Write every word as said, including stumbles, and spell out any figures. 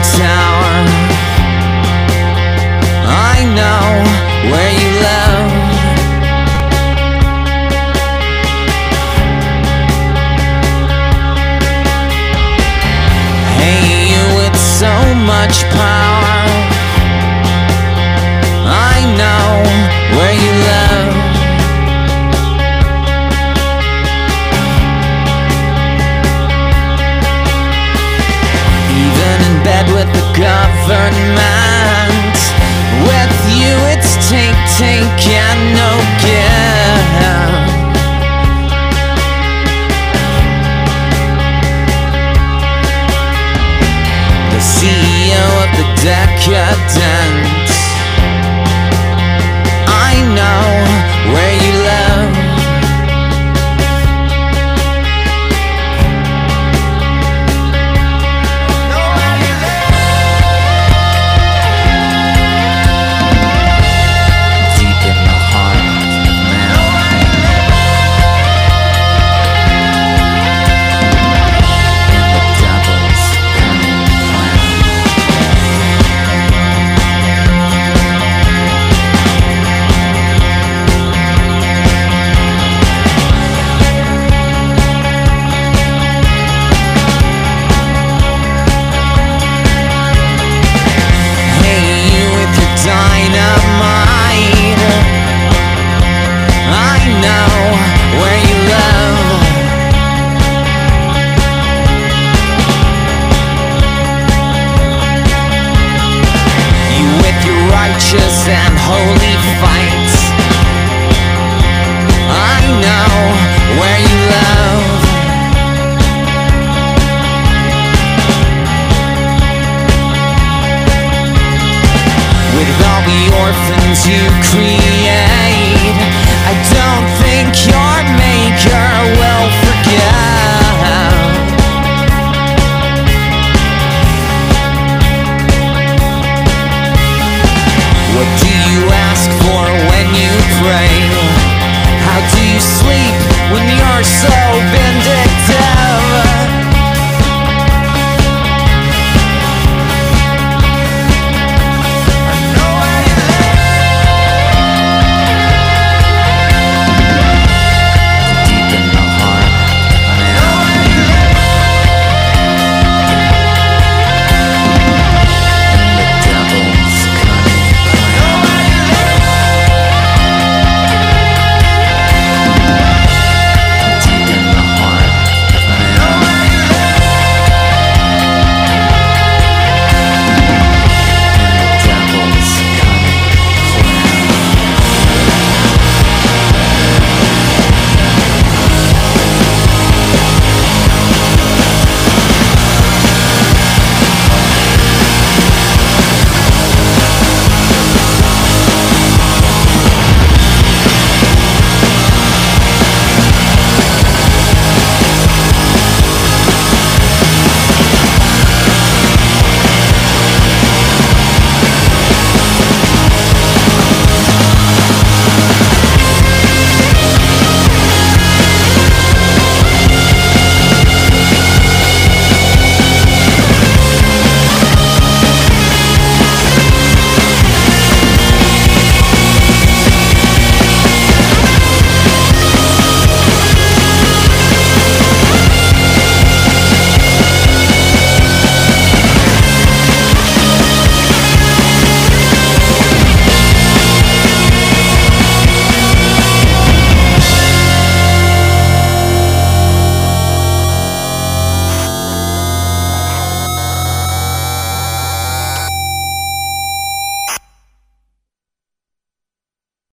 tower. I know where you live. Hey, you with so much power, I know where you live. Even in bed with the government, with you it's take, take and no give. The C E O of the decadence, I know where you live. And holy fights, I know where you live. With all the orphans you create,